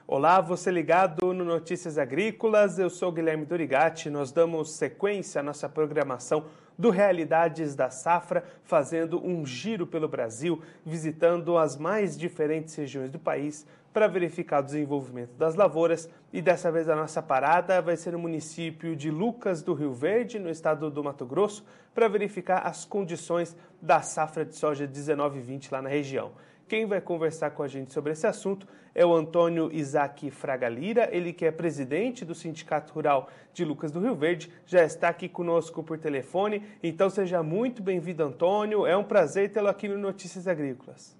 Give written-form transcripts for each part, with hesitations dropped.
Olá, você ligado no Notícias Agrícolas, eu sou Guilherme Dorigatti. Nós damos sequência à nossa programação do Realidades da Safra, fazendo um giro pelo Brasil, visitando as mais diferentes regiões do país para verificar o desenvolvimento das lavouras. E dessa vez a nossa parada vai ser no município de Lucas do Rio Verde, no estado do Mato Grosso, para verificar as condições da safra de soja 19/20 lá na região. Quem vai conversar com a gente sobre esse assunto é o Antônio Isaac Fraga Lira, ele que é presidente do Sindicato Rural de Lucas do Rio Verde, já está aqui conosco por telefone. Então seja muito bem-vindo, Antônio. É um prazer tê-lo aqui no Notícias Agrícolas.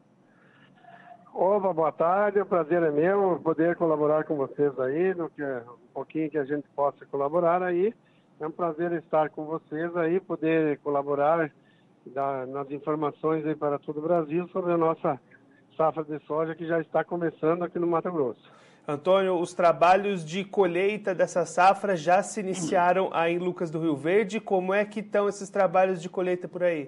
Opa, boa tarde, o prazer é meu poder colaborar com vocês aí, no que um pouquinho que a gente possa colaborar aí. É um prazer estar com vocês aí, poder colaborar nas informações aí para todo o Brasil sobre a nossa safra de soja que já está começando aqui no Mato Grosso. Antônio, os trabalhos de colheita dessa safra já se iniciaram aí em Lucas do Rio Verde. Como é que estão esses trabalhos de colheita por aí?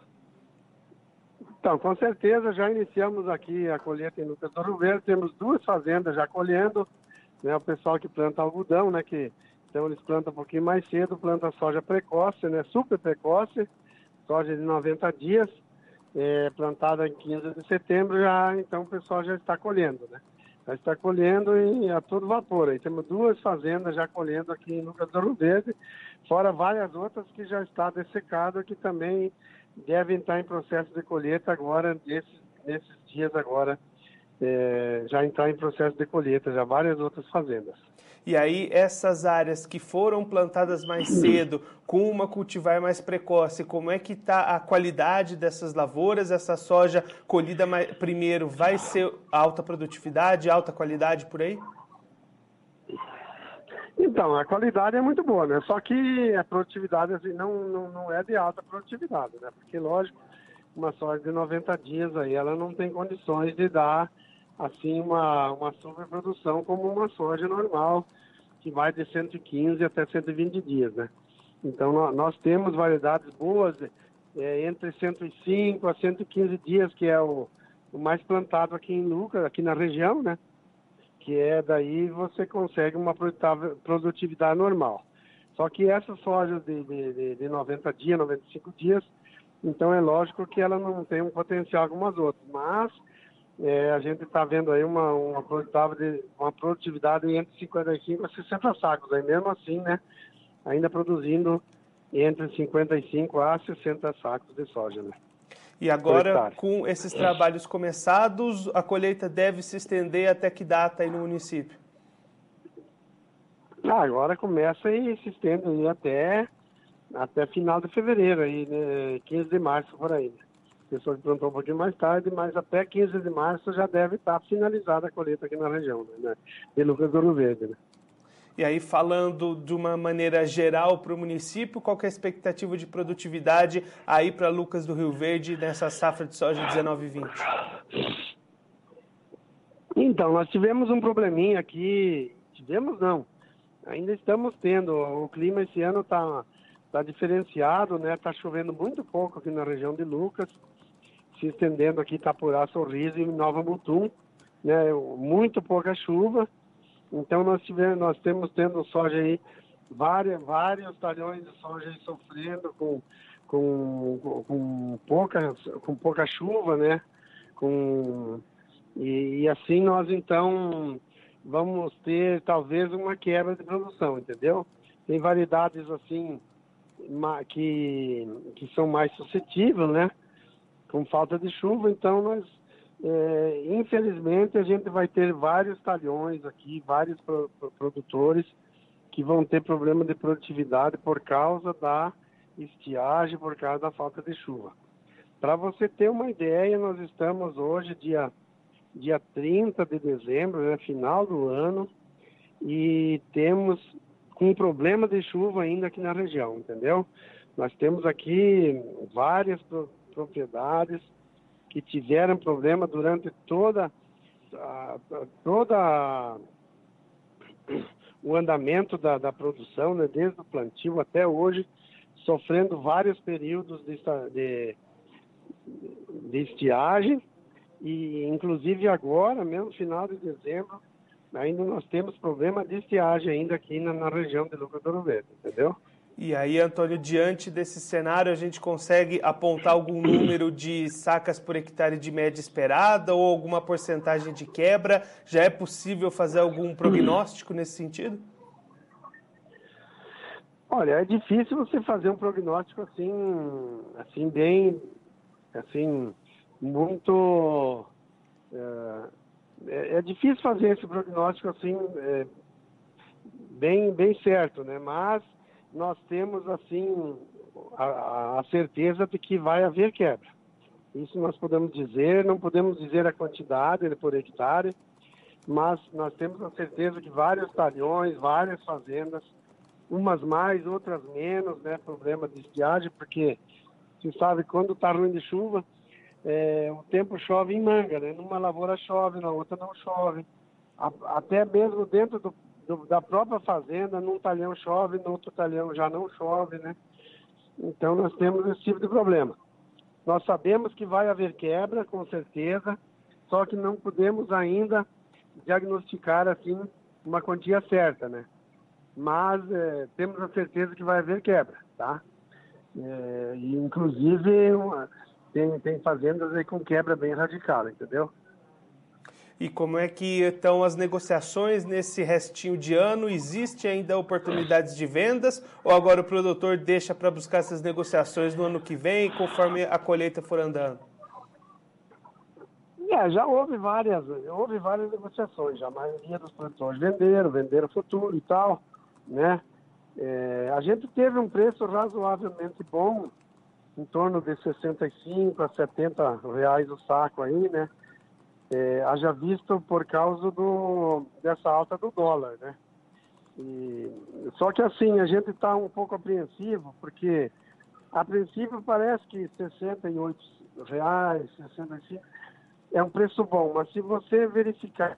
Então, com certeza já iniciamos aqui a colheita em Lucas do Rio Verde. Temos 2 fazendas já colhendo, né? O pessoal que planta algodão, né? Então eles plantam um pouquinho mais cedo, planta soja precoce, né? Super precoce. Soja de 90 dias, plantada em 15 de setembro, então o pessoal já está colhendo, né? Já está colhendo e a todo vapor. Aí temos 2 fazendas já colhendo aqui em Lucas do Rio Verde, fora várias outras que já está dessecado, que também devem estar em processo de colheita agora, nesses dias agora, já entrar em processo de colheita, já várias outras fazendas. E aí, essas áreas que foram plantadas mais cedo, com uma cultivar mais precoce, como é que está a qualidade dessas lavouras? Essa soja colhida primeiro vai ser alta produtividade, alta qualidade por aí? Então, a qualidade é muito boa, né? Só que a produtividade assim, não é de alta produtividade, né? Porque, lógico, uma soja de 90 dias aí, ela não tem condições de dar assim uma superprodução como uma soja normal, que vai de 115 até 120 dias, né? Então, nós temos variedades boas entre 105 a 115 dias, que é o mais plantado aqui em Lucas, aqui na região, né? Que daí você consegue uma produtividade normal. Só que essa soja de 90 dias, 95 dias, então é lógico que ela não tem um potencial como as outras, mas a gente está vendo aí uma produtividade entre 55 a 60 sacos, aí mesmo assim, né, ainda produzindo entre 55 a 60 sacos de soja, né? E agora, com esses trabalhos começados, a colheita deve se estender até que data aí no município? Agora começa e se estende aí até final de fevereiro, aí, né, 15 de março por aí, né? A pessoa plantou um pouquinho mais tarde, mas até 15 de março já deve estar finalizada a colheita aqui na região, né, de Lucas do Rio Verde, né? E aí, falando de uma maneira geral para o município, qual que é a expectativa de produtividade aí para Lucas do Rio Verde nessa safra de soja 19/20? Então, nós tivemos um probleminha aqui, ainda estamos tendo, o clima esse ano está diferenciado, né? Está chovendo muito pouco aqui na região de Lucas, se estendendo aqui Itapurá, Sorriso e Nova Mutum, né? Muito pouca chuva. Então nós temos tendo soja aí, vários talhões de soja aí sofrendo com pouca chuva, né? E assim nós então vamos ter talvez uma quebra de produção, entendeu? Tem variedades assim que são mais suscetíveis, né? Com falta de chuva, então nós infelizmente a gente vai ter vários talhões aqui, vários produtores que vão ter problema de produtividade por causa da estiagem, por causa da falta de chuva. Para você ter uma ideia, nós estamos hoje dia 30 de dezembro, né, final do ano, e temos um problema de chuva ainda aqui na região, entendeu? Nós temos aqui várias propriedades que tiveram problema durante toda o andamento da produção, né, desde o plantio até hoje, sofrendo vários períodos de estiagem, e inclusive agora, mesmo final de dezembro, ainda nós temos problema de estiagem ainda aqui na região de Lucas do Ouro Verde, entendeu? E aí, Antônio, diante desse cenário, a gente consegue apontar algum número de sacas por hectare de média esperada ou alguma porcentagem de quebra? Já é possível fazer algum prognóstico nesse sentido? Olha, é difícil você fazer um prognóstico assim bem, assim, muito... É difícil fazer esse prognóstico assim, bem certo, né? Mas nós temos, assim, a certeza de que vai haver quebra. Isso nós podemos dizer, não podemos dizer a quantidade por hectare, mas nós temos a certeza que vários talhões, várias fazendas, umas mais, outras menos, né? Problema de estiagem, porque você sabe, quando está ruim de chuva, o tempo chove em manga, né? Numa lavoura chove, na outra não chove. Até mesmo dentro da própria fazenda, num talhão chove, no outro talhão já não chove, né? Então nós temos esse tipo de problema. Nós sabemos que vai haver quebra, com certeza, só que não podemos ainda diagnosticar assim uma quantia certa, né? Mas temos a certeza que vai haver quebra, tá? E inclusive tem fazendas aí com quebra bem radical, entendeu? E como é que estão as negociações nesse restinho de ano? Existe ainda oportunidades de vendas ou agora o produtor deixa para buscar essas negociações no ano que vem, conforme a colheita for andando? Já houve várias negociações, já a maioria dos produtores venderam futuro e tal, né? A gente teve um preço razoavelmente bom, em torno de 65 a 70 reais o saco aí, né? Haja visto por causa dessa alta do dólar, né? Só que assim, a gente está um pouco apreensivo, porque a princípio parece que 68 reais, 65, é um preço bom, mas se você verificar...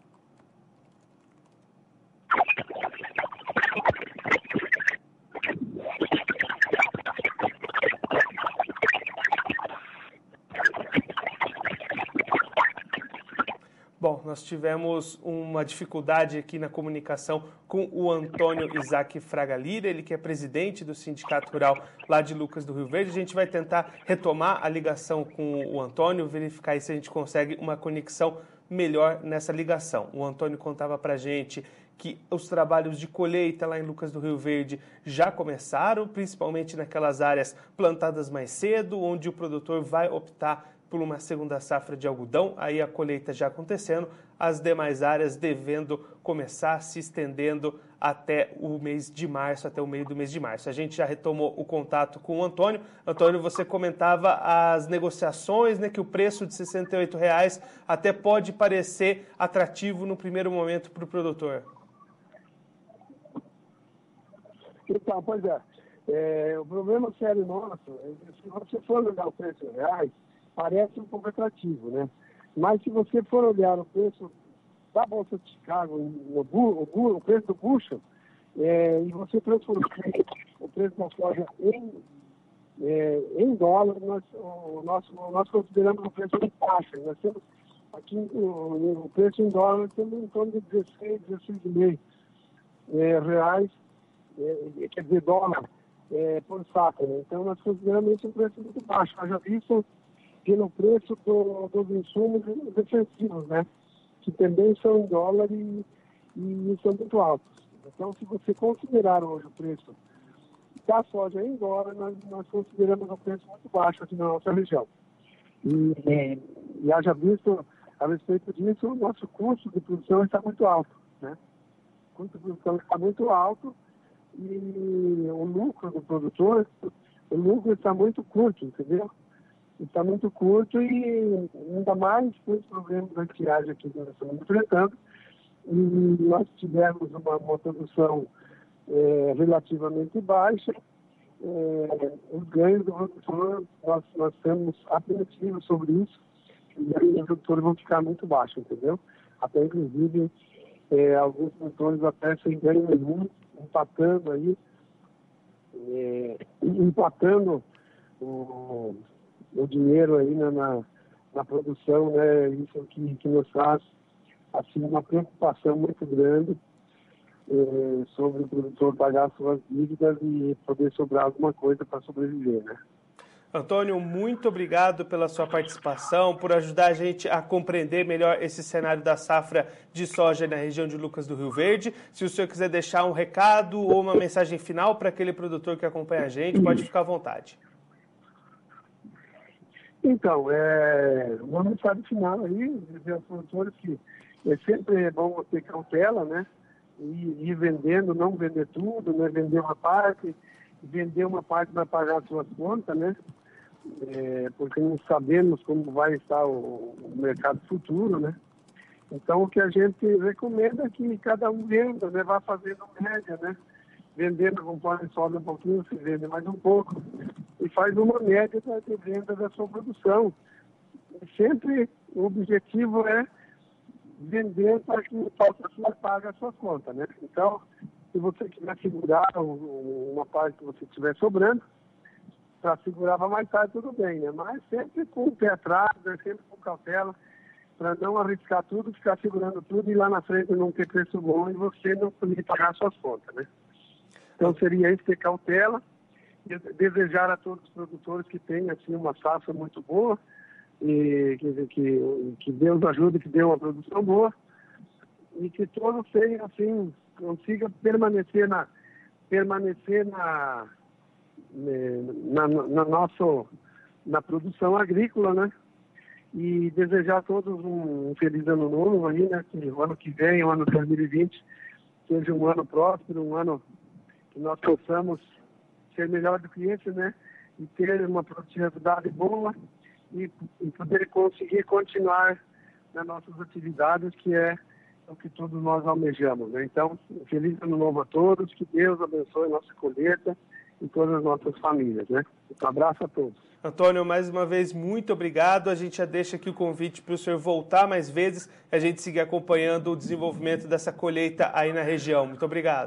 Bom, nós tivemos uma dificuldade aqui na comunicação com o Antônio Isaac Fraga Lira, ele que é presidente do Sindicato Rural lá de Lucas do Rio Verde. A gente vai tentar retomar a ligação com o Antônio, verificar aí se a gente consegue uma conexão melhor nessa ligação. O Antônio contava pra gente que os trabalhos de colheita lá em Lucas do Rio Verde já começaram, principalmente naquelas áreas plantadas mais cedo, onde o produtor vai optar por uma segunda safra de algodão, aí a colheita já acontecendo, as demais áreas devendo começar se estendendo até o mês de março, até o meio do mês de março. A gente já retomou o contato com o Antônio. Antônio, você comentava as negociações, né, que o preço de R$ 68 até pode parecer atrativo no primeiro momento para o produtor. Então, pois o problema sério nosso é que se você for olhar o preço em reais, parece um pouco atrativo, né? Mas se você for olhar o preço da Bolsa de Chicago, o preço do bushel, e você transformar o preço da soja em dólar, nós consideramos o preço muito baixo. Nós temos aqui o preço em dólar, temos em torno de 16,5 reais, quer dizer, dólar por saco, né? Então nós consideramos isso um preço muito baixo. Nós já vimos pelo preço dos insumos defensivos, né? Que também são em dólar e são muito altos. Então, se você considerar hoje o preço da soja em dólar, nós consideramos um preço muito baixo aqui na nossa região. E haja visto, a respeito disso, o nosso custo de produção está muito alto, né? O custo de produção está muito alto e o lucro do produtor, o lucro está muito curto, entendeu? Está muito curto e ainda mais com os problemas da estiagem aqui que nós estamos enfrentando. E nós tivemos uma produção relativamente baixa. Os ganhos do produtor, nós estamos apreensivos sobre isso. E aí os produtores vão ficar muito baixos, entendeu? Até inclusive alguns produtores até sem ganho nenhum, empatando o dinheiro aí na produção, né? Isso que nos faz assim, uma preocupação muito grande sobre o produtor pagar suas dívidas e poder sobrar alguma coisa para sobreviver, né? Antônio, muito obrigado pela sua participação, por ajudar a gente a compreender melhor esse cenário da safra de soja na região de Lucas do Rio Verde. Se o senhor quiser deixar um recado ou uma mensagem final para aquele produtor que acompanha a gente, pode ficar à vontade. Então, uma mensagem final aí, dizer aos produtores que sempre é bom ter cautela, né? E ir vendendo, não vender tudo, né? Vender uma parte para pagar as suas contas, né? Porque não sabemos como vai estar o mercado futuro, né? Então, o que a gente recomenda é que cada um venda, né? Vá fazendo média, né? Vendendo conforme sobe um pouquinho, se vende mais um pouco. E faz uma média de venda da sua produção. E sempre o objetivo é vender para que o pague pague as suas contas, né? Então, se você quiser segurar uma parte que você tiver sobrando, para segurar para mais tarde, tudo bem, né? Mas sempre com o pé atrás, né? Sempre com cautela, para não arriscar tudo, ficar segurando tudo e lá na frente não ter preço bom e você não conseguir pagar suas contas, né? Então seria isso, ter cautela e desejar a todos os produtores que tenham assim, uma safra muito boa e que Deus ajude, que dê uma produção boa e que todos tenham, assim, consiga permanecer na produção agrícola, né? E desejar a todos um feliz ano novo aí, né? Que o ano que vem, o ano 2020, seja um ano próspero, um ano que nós possamos ser melhor do que esse, né? E ter uma produtividade boa e poder conseguir continuar nas nossas atividades, que é o que todos nós almejamos, né? Então, feliz ano novo a todos, que Deus abençoe a nossa colheita e todas as nossas famílias, né? Um abraço a todos. Antônio, mais uma vez, muito obrigado. A gente já deixa aqui o convite para o senhor voltar mais vezes e a gente seguir acompanhando o desenvolvimento dessa colheita aí na região. Muito obrigado.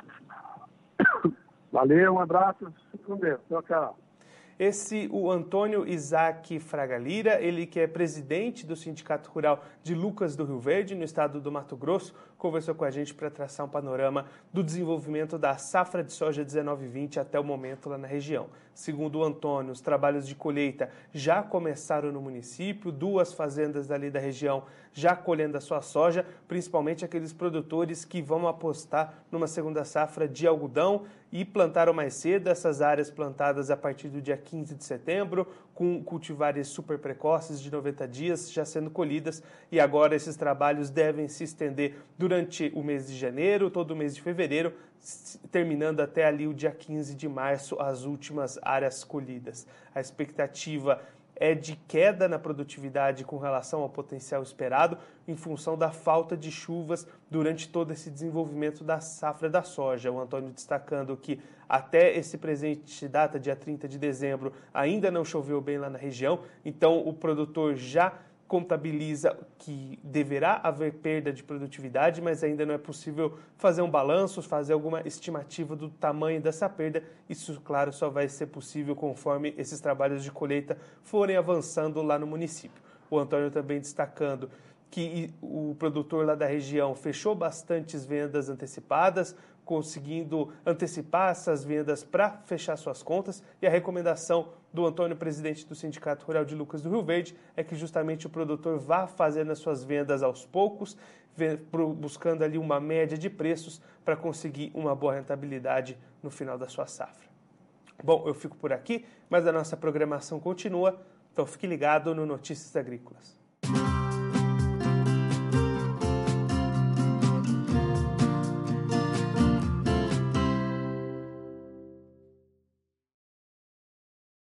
Valeu, um abraço. Fique com Deus. Tchau, tchau. O Antônio Isaac Fraga Lira, ele que é presidente do Sindicato Rural de Lucas do Rio Verde, no estado do Mato Grosso, conversou com a gente para traçar um panorama do desenvolvimento da safra de soja 19/20 até o momento lá na região. Segundo o Antônio, os trabalhos de colheita já começaram no município, 2 fazendas dali da região já colhendo a sua soja, principalmente aqueles produtores que vão apostar numa segunda safra de algodão e plantaram mais cedo essas áreas plantadas a partir do dia 15 de setembro, com cultivares super precoces de 90 dias já sendo colhidas, e agora esses trabalhos devem se estender durante o mês de janeiro, todo o mês de fevereiro, terminando até ali o dia 15 de março, as últimas áreas colhidas. A expectativa é de queda na produtividade com relação ao potencial esperado em função da falta de chuvas durante todo esse desenvolvimento da safra da soja. O Antônio destacando que até esse presente data, dia 30 de dezembro, ainda não choveu bem lá na região, então o produtor já contabiliza que deverá haver perda de produtividade, mas ainda não é possível fazer um balanço, fazer alguma estimativa do tamanho dessa perda. Isso, claro, só vai ser possível conforme esses trabalhos de colheita forem avançando lá no município. O Antônio também destacando que o produtor lá da região fechou bastantes vendas antecipadas, conseguindo antecipar essas vendas para fechar suas contas, e a recomendação do Antônio, presidente do Sindicato Rural de Lucas do Rio Verde, é que justamente o produtor vá fazendo as suas vendas aos poucos, buscando ali uma média de preços para conseguir uma boa rentabilidade no final da sua safra. Bom, eu fico por aqui, mas a nossa programação continua, então fique ligado no Notícias Agrícolas.